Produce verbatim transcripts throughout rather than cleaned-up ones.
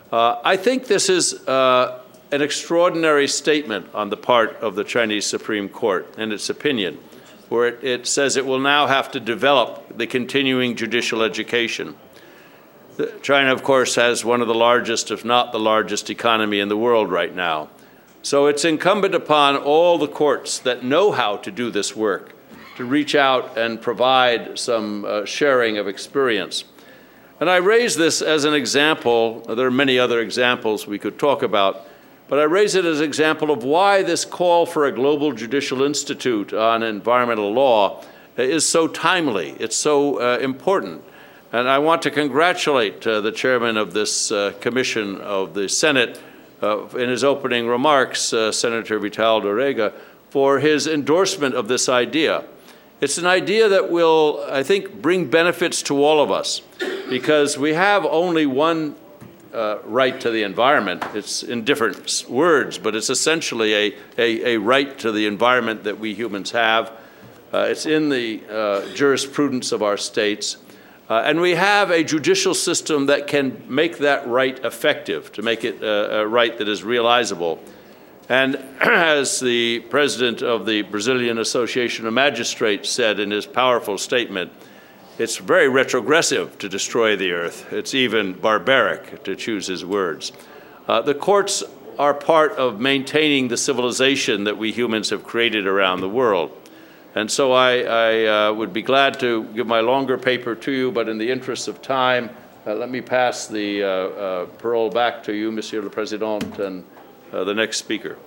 Uh, I think this is uh, an extraordinary statement on the part of the Chinese Supreme Court and its opinion, where it, it says it will now have to develop the continuing judicial education. China, of course, has one of the largest, if not the largest, economy in the world right now. So it's incumbent upon all the courts that know how to do this work to reach out and provide some uh, sharing of experience. And I raise this as an example. There are many other examples we could talk about, but I raise it as an example of why this call for a global judicial institute on environmental law is so timely. It's so uh, important. And I want to congratulate uh, the chairman of this uh, commission of the Senate uh, in his opening remarks, uh, Senator Vital Rega, for his endorsement of this idea. It's an idea that will, I think, bring benefits to all of us, because we have only one uh, right to the environment. It's in different words, but it's essentially a, a, a right to the environment that we humans have. Uh, it's in the uh, jurisprudence of our states. Uh, and we have a judicial system that can make that right effective, to make it uh, a right that is realizable. And as the president of the Brazilian Association of Magistrates said in his powerful statement, it's very retrogressive to destroy the earth. It's even barbaric, to choose his words. Uh, the courts are part of maintaining the civilization that we humans have created around the world. And so I, I uh, would be glad to give my longer paper to you, but in the interest of time, uh, let me pass the uh, uh, parole back to you, Monsieur le Président, and uh, the next speaker.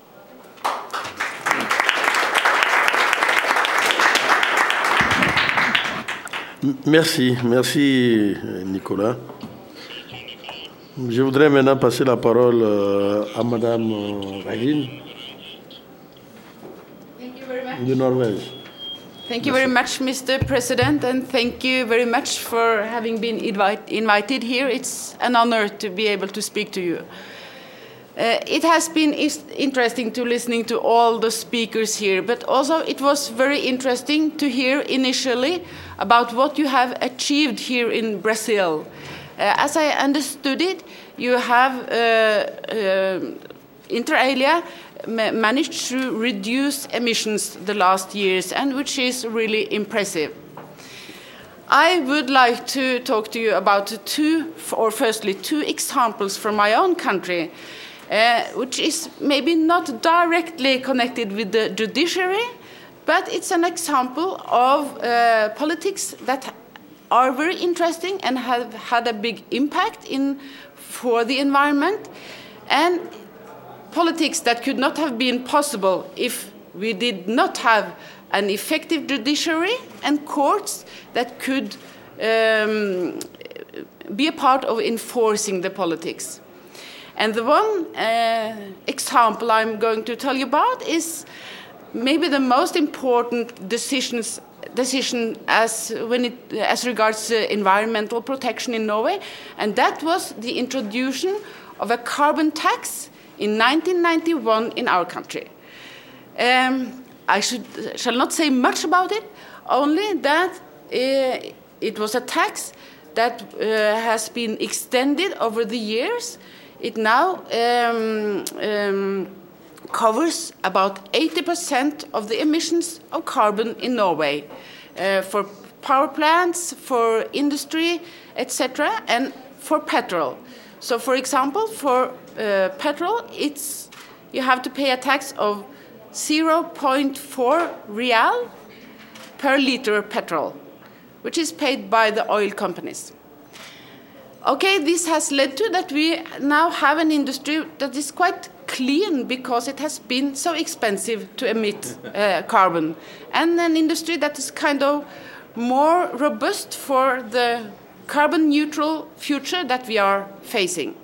Merci, merci Nicolas. Je voudrais maintenant passer la parole euh, à Madame Rahim de Norvège. Thank you very much, Mister President, and thank you very much for having been invite, invited here. It's an honor to be able to speak to you. Uh, it has been interesting to listening to all the speakers here, but also it was very interesting to hear initially about what you have achieved here in Brazil. Uh, as I understood it, you have uh, uh, inter alia managed to reduce emissions the last years, and which is really impressive. I would like to talk to you about two, or firstly, two examples from my own country, uh, which is maybe not directly connected with the judiciary, but it's an example of uh, politics that are very interesting and have had a big impact in, for the environment, and politics that could not have been possible if we did not have an effective judiciary and courts that could um, be a part of enforcing the politics. And the one uh, example I'm going to tell you about is maybe the most important decisions, decision as, when it, as regards uh, environmental protection in Norway, and that was the introduction of a carbon tax in nineteen ninety-one in our country. Um, I should, shall not say much about it, only that uh, it was a tax that uh, has been extended over the years. It now um, um, covers about eighty percent of the emissions of carbon in Norway uh, for power plants, for industry, et cetera, and for petrol. So, for example, for uh, petrol, it's, you have to pay a tax of zero point four real per liter petrol, which is paid by the oil companies. Okay, this has led to that we now have an industry that is quite clean because it has been so expensive to emit uh, carbon, and an industry that is kind of more robust for the carbon neutral future that we are facing.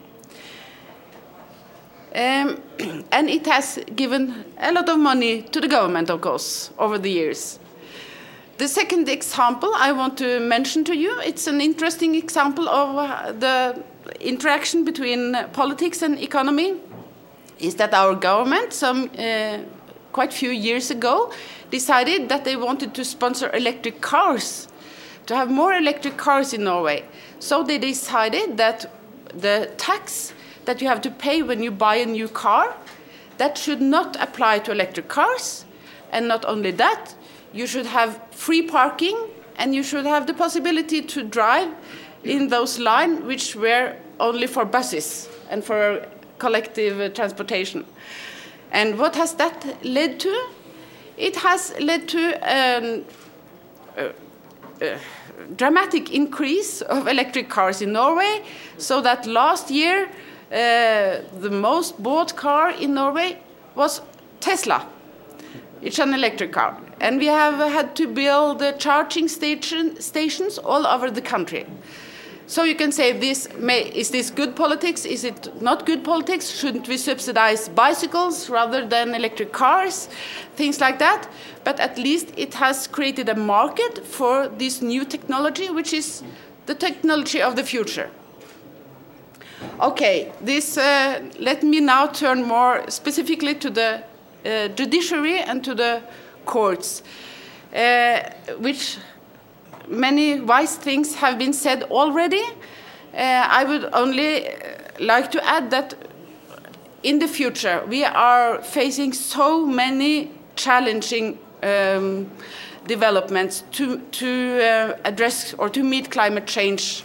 Um, and it has given a lot of money to the government, of course, over the years. The second example I want to mention to you, it's an interesting example of uh, the interaction between uh, politics and economy, is that our government, some uh, quite few years ago, decided that they wanted to sponsor electric cars, to have more electric cars in Norway. So they decided that the tax that you have to pay when you buy a new car. That should not apply to electric cars. And not only that, you should have free parking, and you should have the possibility to drive in those lines which were only for buses and for collective uh, transportation. And what has that led to? It has led to um, a, a dramatic increase of electric cars in Norway, so that last year uh, the most bought car in Norway was Tesla. It's an electric car. And we have had to build uh, charging station, stations all over the country. So you can say, this may, is this good politics? Is it not good politics? Shouldn't we subsidize bicycles rather than electric cars? Things like that. But at least it has created a market for this new technology, which is the technology of the future. Okay, this, uh, let me now turn more specifically to the uh, judiciary and to the courts, uh, which many wise things have been said already. Uh, I would only like to add that in the future we are facing so many challenging um, developments to, to uh, address or to meet climate change.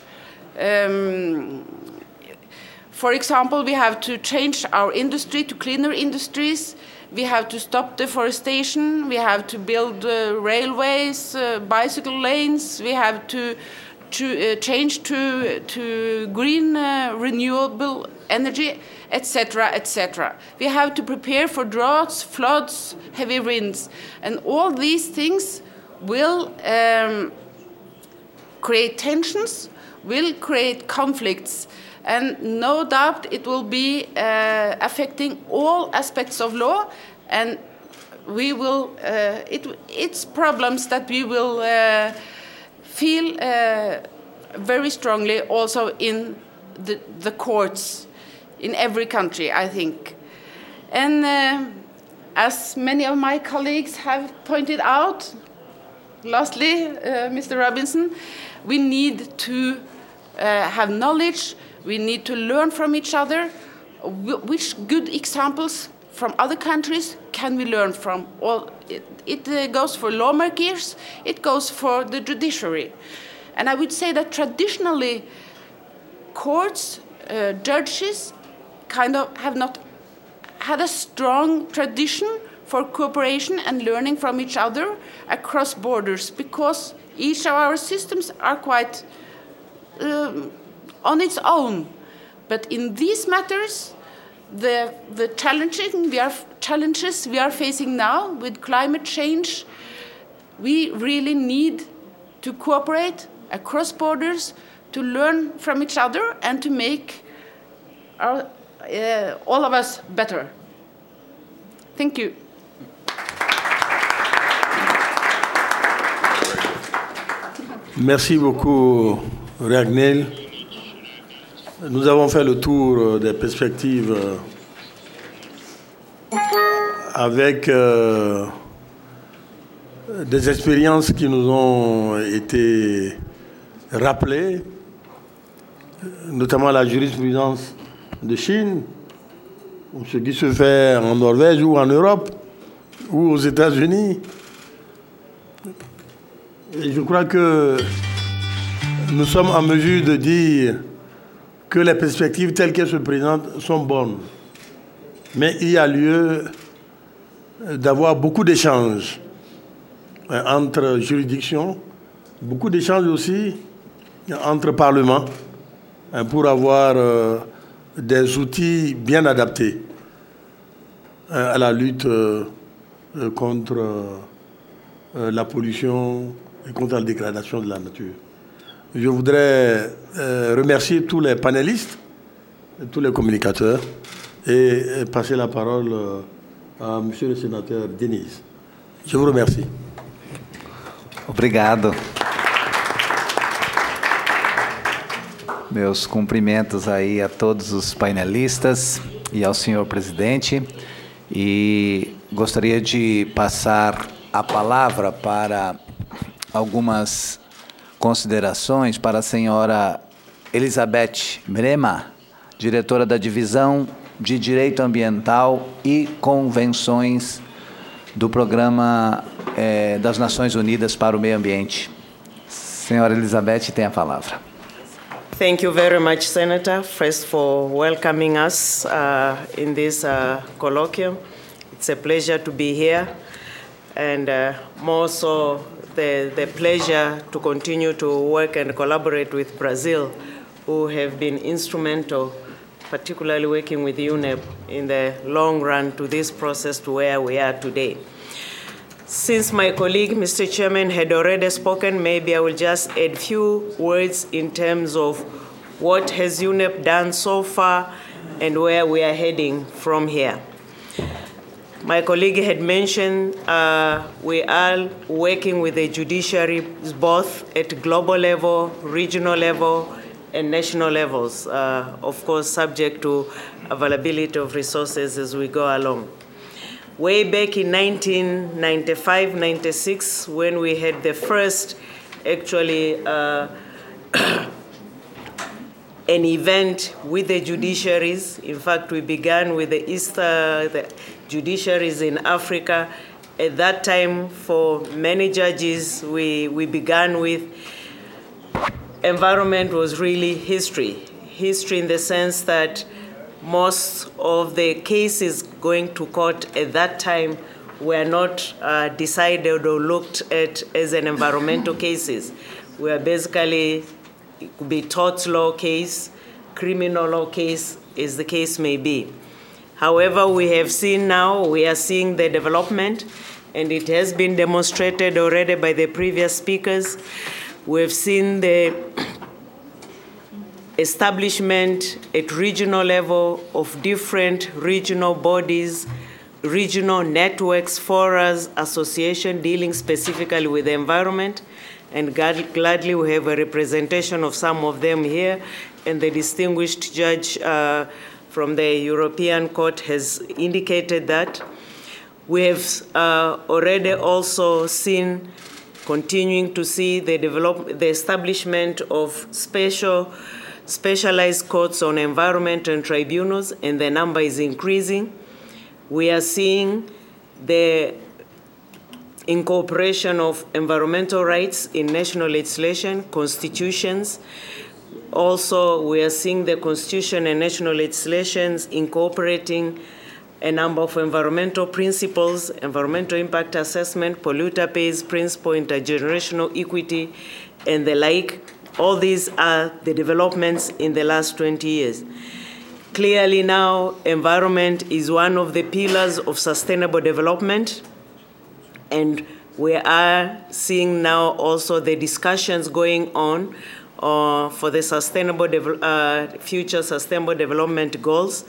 Um, for example, we have to change our industry to cleaner industries. We have to stop deforestation. We have to build uh, railways, uh, bicycle lanes. We have to, to uh, change to, to green uh, renewable energy, et cetera, et cetera. We have to prepare for droughts, floods, heavy winds. And all these things will um, create tensions, will create conflicts. And no doubt it will be uh, affecting all aspects of law, and we will, uh, it, it's problems that we will uh, feel uh, very strongly also in the, the courts in every country, I think. And uh, as many of my colleagues have pointed out, lastly, uh, Mister Robinson, we need to uh, have knowledge. We need to learn from each other. Which good examples from other countries can we learn from? Well, it, it uh, goes for lawmakers, it goes for the judiciary. And I would say that traditionally, courts, uh, judges, kind of have not had a strong tradition for cooperation and learning from each other across borders, because each of our systems are quite um, on its own. But in these matters, the, the challenging we are, challenges we are facing now with climate change, we really need to cooperate across borders to learn from each other and to make our, uh, all of us better. Thank you. Merci beaucoup, Ragnhild. Nous avons fait le tour des perspectives avec euh, des expériences qui nous ont été rappelées, notamment la jurisprudence de Chine, ce qui se fait en Norvège ou en Europe ou aux États-Unis. Et je crois que nous sommes en mesure de dire que les perspectives telles qu'elles se présentent sont bonnes. Mais il y a lieu d'avoir beaucoup d'échanges entre juridictions, beaucoup d'échanges aussi entre parlements pour avoir des outils bien adaptés à la lutte contre la pollution et contre la dégradation de la nature. Je voudrais euh, remercier tous les panélistes, tous les communicateurs et, et passer la parole euh, à Monsieur le sénateur Denise. Je vous remercie. Obrigado. Meus cumprimentos aí a todos os painelistas e ao senhor presidente. E gostaria de passar a palavra para algumas considerações para a senhora Elizabeth Mrema, diretora da Divisão de Direito Ambiental e Convenções do Programa eh, das Nações Unidas para o Meio Ambiente. Senhora Elizabeth, tem a palavra. Thank you very much, Senator, first for welcoming us uh, in this uh, colloquium. It's a pleasure to be here, and uh, more so the, the pleasure to continue to work and collaborate with Brazil, who have been instrumental, particularly working with U N E P in the long run to this process to where we are today. Since my colleague, Mister Chairman, had already spoken, maybe I will just add few words in terms of what has U N E P done so far and where we are heading from here. My colleague had mentioned uh, we are working with the judiciary both at global level, regional level, and national levels, uh, of course, subject to availability of resources as we go along. Way back in nineteen ninety-five ninety-six, when we had the first, actually, uh, an event with the judiciaries. In fact, we began with the East, uh, the judiciaries in Africa. At that time, for many judges, we, we began with environment was really history. History in the sense that most of the cases going to court at that time were not uh, decided or looked at as an environmental cases. We are basically, it could be tort law case, criminal law case, as the case may be. However, we have seen now, we are seeing the development, and it has been demonstrated already by the previous speakers. We have seen the establishment at regional level of different regional bodies, regional networks, forums, associations dealing specifically with the environment. And glad, gladly we have a representation of some of them here. And the distinguished judge uh, from the European Court has indicated that. We have uh, already also seen, continuing to see the, develop, the establishment of special specialized courts on environment and tribunals, and the number is increasing. We are seeing the incorporation of environmental rights in national legislation, constitutions. Also, we are seeing the constitution and national legislations incorporating a number of environmental principles, environmental impact assessment, polluter pays principle, intergenerational equity, and the like. All these are the developments in the last twenty years. Clearly now, environment is one of the pillars of sustainable development, and we are seeing now also the discussions going on uh, for the sustainable uh, future sustainable development goals.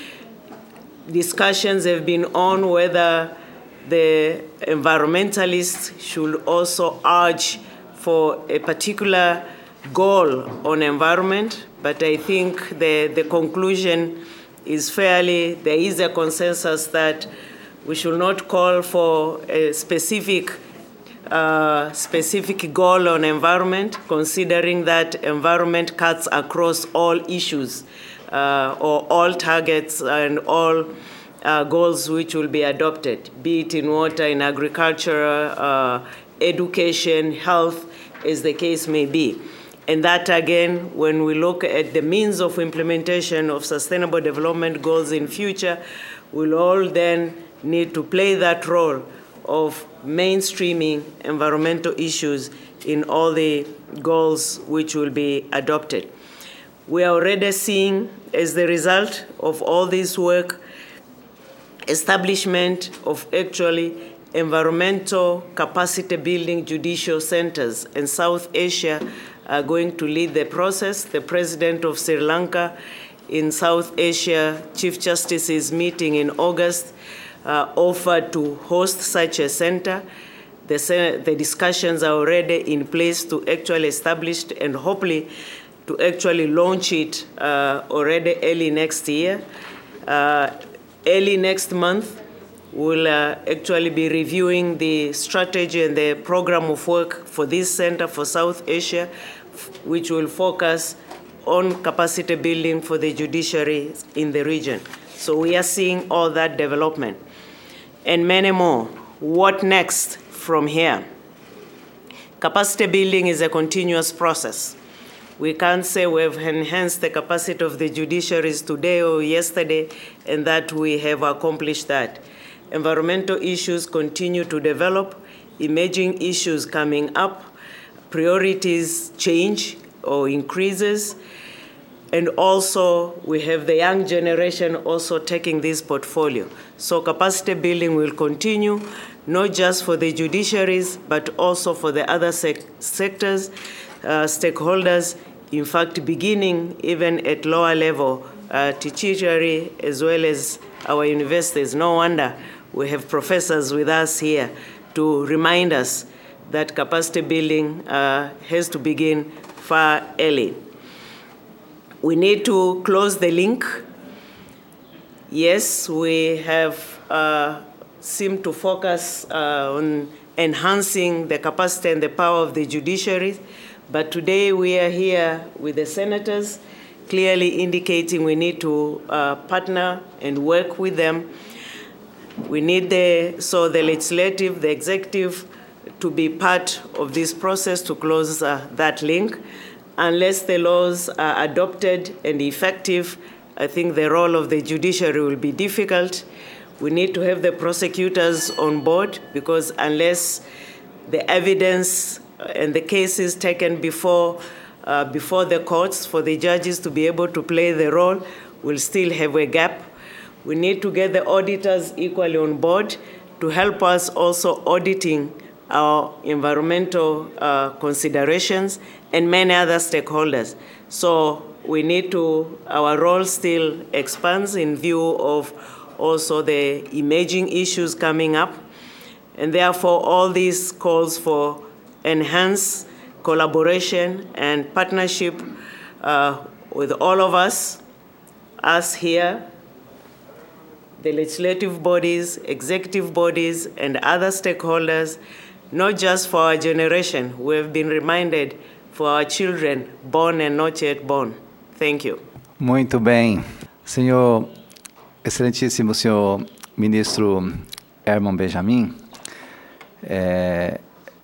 Discussions have been on whether the environmentalists should also urge for a particular goal on environment, but I think the, the conclusion is fairly, there is a consensus that we should not call for a specific uh, specific goal on environment, considering that environment cuts across all issues uh, or all targets and all uh, goals which will be adopted, be it in water, in agriculture, uh, education, health, as the case may be. And that, again, when we look at the means of implementation of sustainable development goals in future, we'll all then need to play that role of mainstreaming environmental issues in all the goals which will be adopted. We are already seeing, as the result of all this work, establishment of actually environmental capacity building judicial centers, and South Asia are going to lead the process. The president of Sri Lanka in South Asia Chief Justice's meeting in August uh, offered to host such a center. The, the discussions are already in place to actually establish and hopefully to actually launch it uh, already early next year. Uh, early next month, we'll uh, actually be reviewing the strategy and the program of work for this center for South Asia, which will focus on capacity building for the judiciary in the region. So we are seeing all that development and many more. What next from here? Capacity building is a continuous process. We can't say we've enhanced the capacity of the judiciaries today or yesterday and that we have accomplished that. Environmental issues continue to develop, emerging issues coming up, priorities change or increases, and also we have the young generation also taking this portfolio. So capacity building will continue, not just for the judiciaries, but also for the other sec sectors, uh, stakeholders, in fact, beginning even at lower level, uh, tertiary as well as our universities. No wonder we have professors with us here to remind us that capacity building uh, has to begin far early. We need to close the link. Yes, we have uh, seemed to focus uh, on enhancing the capacity and the power of the judiciary, but today we are here with the senators, clearly indicating we need to uh, partner and work with them. We need the, so the legislative, the executive, to be part of this process to close uh, that link. Unless the laws are adopted and effective, I think the role of the judiciary will be difficult. We need to have the prosecutors on board because unless the evidence and the cases taken before, uh, before the courts for the judges to be able to play the role, we'll still have a gap. We need to get the auditors equally on board to help us also auditing our environmental uh, considerations and many other stakeholders. So we need to, our role still expands in view of also the emerging issues coming up. And therefore, all these calls for enhanced collaboration and partnership uh, with all of us, us here, the legislative bodies, executive bodies, and other stakeholders, not just for our generation. We have been reminded for our children, born and not yet born. Thank you. Muito bem. Senhor, excelentíssimo senhor ministro Herman Benjamin, é,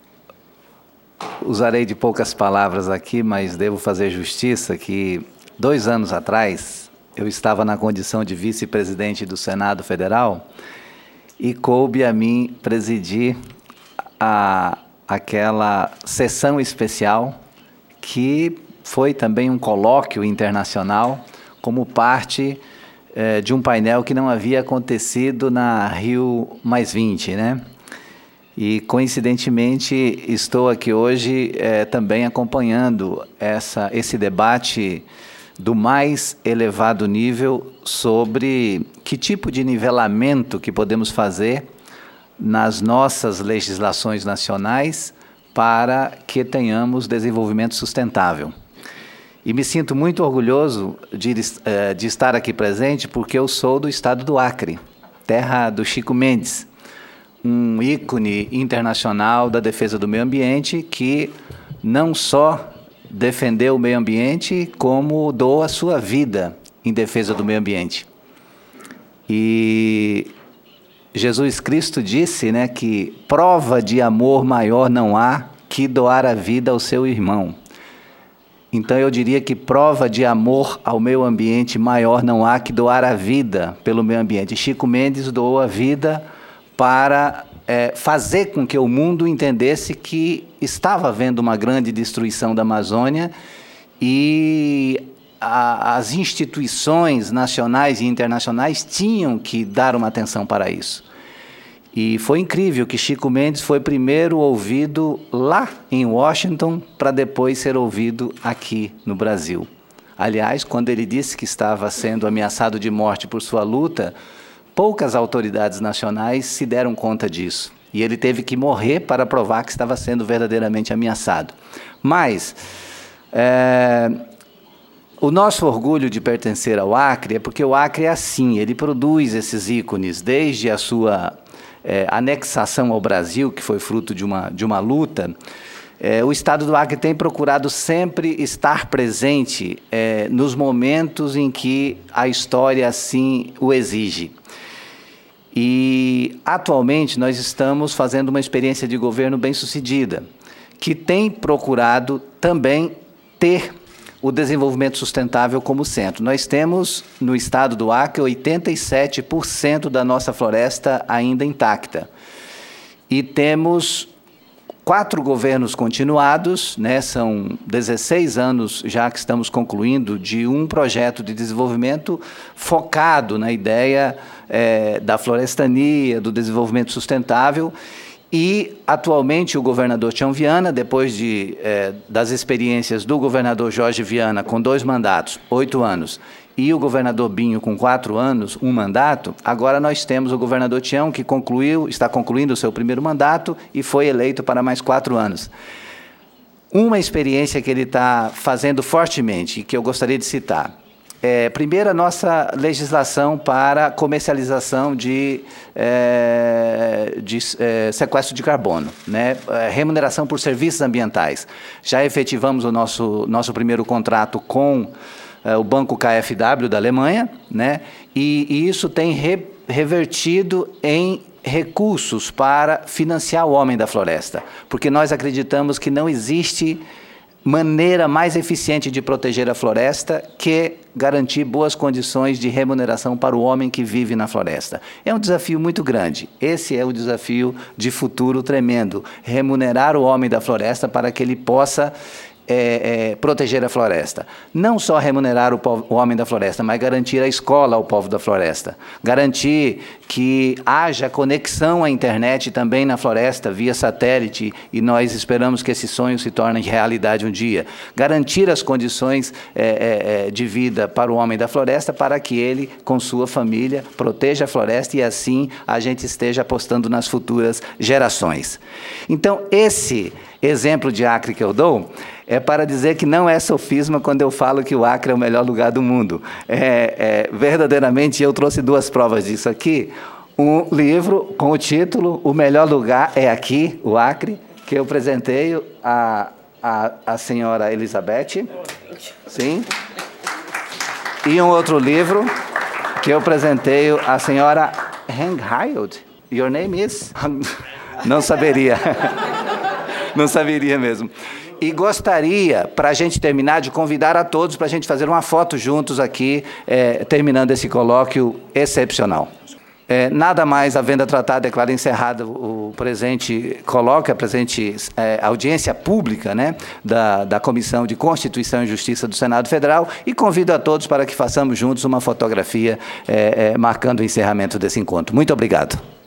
usarei de poucas palavras aqui, mas devo fazer justiça que dois anos atrás eu estava na condição de vice-presidente do Senado Federal e coube a mim presidir a, aquela sessão especial que foi também um colóquio internacional como parte eh, de um painel que não havia acontecido na Rio mais vinte, né? E, coincidentemente, estou aqui hoje eh, também acompanhando essa, esse debate do mais elevado nível sobre que tipo de nivelamento que podemos fazer nas nossas legislações nacionais para que tenhamos desenvolvimento sustentável. E me sinto muito orgulhoso de, de estar aqui presente porque eu sou do estado do Acre, terra do Chico Mendes, um ícone internacional da defesa do meio ambiente que não só defendeu o meio ambiente, como doou a sua vida em defesa do meio ambiente. E Jesus Cristo disse, né, que prova de amor maior não há que doar a vida ao seu irmão. Então eu diria que prova de amor ao meio ambiente maior não há que doar a vida pelo meio ambiente. Chico Mendes doou a vida para é, fazer com que o mundo entendesse que estava havendo uma grande destruição da Amazônia e a, as instituições nacionais e internacionais tinham que dar uma atenção para isso. E foi incrível que Chico Mendes foi primeiro ouvido lá em Washington para depois ser ouvido aqui no Brasil. Aliás, quando ele disse que estava sendo ameaçado de morte por sua luta, poucas autoridades nacionais se deram conta disso. E ele teve que morrer para provar que estava sendo verdadeiramente ameaçado. Mas é, o nosso orgulho de pertencer ao Acre é porque o Acre é assim, ele produz esses ícones, desde a sua é, anexação ao Brasil, que foi fruto de uma, de uma luta, É, o Estado do Acre tem procurado sempre estar presente é, nos momentos em que a história assim o exige. E, atualmente, nós estamos fazendo uma experiência de governo bem-sucedida, que tem procurado também ter o desenvolvimento sustentável como centro. Nós temos, no estado do Acre, oitenta e sete por cento da nossa floresta ainda intacta. E temos quatro governos continuados, né, são dezesseis anos já que estamos concluindo, de um projeto de desenvolvimento focado na ideia é, da florestania, do desenvolvimento sustentável. E, atualmente, o governador Tião Viana, depois de, eh, das experiências do governador Jorge Viana, com dois mandatos, oito anos, e o governador Binho, com quatro anos, um mandato, agora nós temos o governador Tião, que concluiu, está concluindo o seu primeiro mandato e foi eleito para mais quatro anos. Uma experiência que ele está fazendo fortemente, e que eu gostaria de citar, É, primeiro, a nossa legislação para comercialização de, é, de é, sequestro de carbono, né? É, remuneração por serviços ambientais. Já efetivamos o nosso, nosso primeiro contrato com é, o Banco K F W da Alemanha, né? E, e isso tem re, revertido em recursos para financiar o homem da floresta, porque nós acreditamos que não existe maneira mais eficiente de proteger a floresta que garantir boas condições de remuneração para o homem que vive na floresta. É um desafio muito grande. Esse é o desafio de futuro tremendo. Remunerar o homem da floresta para que ele possa É, é, proteger a floresta. Não só remunerar o, povo, o homem da floresta, mas garantir a escola ao povo da floresta. Garantir que haja conexão à internet também na floresta, via satélite, e nós esperamos que esse sonho se torne realidade um dia. Garantir as condições é, é, de vida para o homem da floresta, para que ele, com sua família, proteja a floresta e assim a gente esteja apostando nas futuras gerações. Então, esse exemplo de Acre que eu dou é para dizer que não é sofisma quando eu falo que o Acre é o melhor lugar do mundo. É, é, verdadeiramente, eu trouxe duas provas disso aqui. Um livro com o título O Melhor Lugar é Aqui, o Acre, que eu apresentei a, a, a senhora Elizabeth. Sim. E um outro livro que eu apresentei à senhora Henghild. Your name is? Não saberia. Não saberia mesmo. E gostaria, para a gente terminar, de convidar a todos para a gente fazer uma foto juntos aqui, é, terminando esse colóquio excepcional. É, nada mais, havendo a tratar, declaro encerrado o presente colóquio, a presente é, audiência pública, né, da, da Comissão de Constituição e Justiça do Senado Federal, e convido a todos para que façamos juntos uma fotografia é, é, marcando o encerramento desse encontro. Muito obrigado.